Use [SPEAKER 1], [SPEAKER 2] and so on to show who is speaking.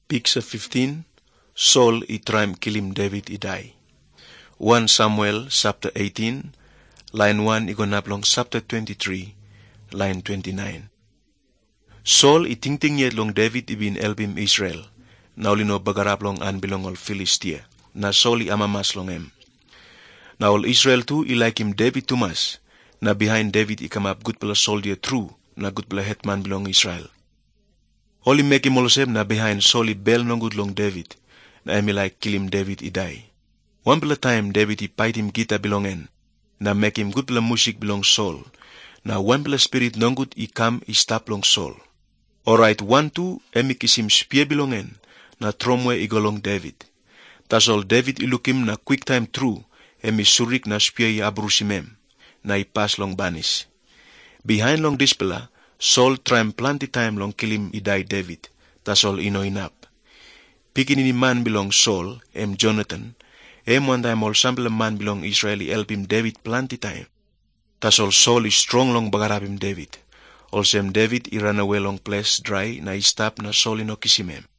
[SPEAKER 1] Picture 15. Saul I try kill him David I die. 1 Samuel chapter 18, line 1 igonaplong chapter 23, line 29. Saul I ting yet long David ibin elbim Israel. Naulino bagaraplong an bilong ol Philistia. Na Saul I amamas long em. Na ol Israel too I like him David tumas. Na behind David I come up good pala soldier true. Na good pala hetman bilong Israel. Oli make him olosem na behind Saul I bel no good long David. Na emi like kill him David I die. One pala time David I fight him gita belongen. Na make him good pala music belong Saul. Na one pala spirit no good I come I stop long Saul. Alright, 1-2 emi kisim spear belongen. Na tromwe I go long David. Tas all David I look him na quick time through. Emi surik na spear I abrusimem. Na I pass long banis. Behind long this pala, Saul try plenty time long kill him I die David. Tas all ino inap. Pikin ini man belong Saul, Jonathan. One time all sample man belong Israel help him David plenty time. Tas all Saul is strong long bagarap him David. Also David I run away long place dry na I stop na Saul ino kisimem.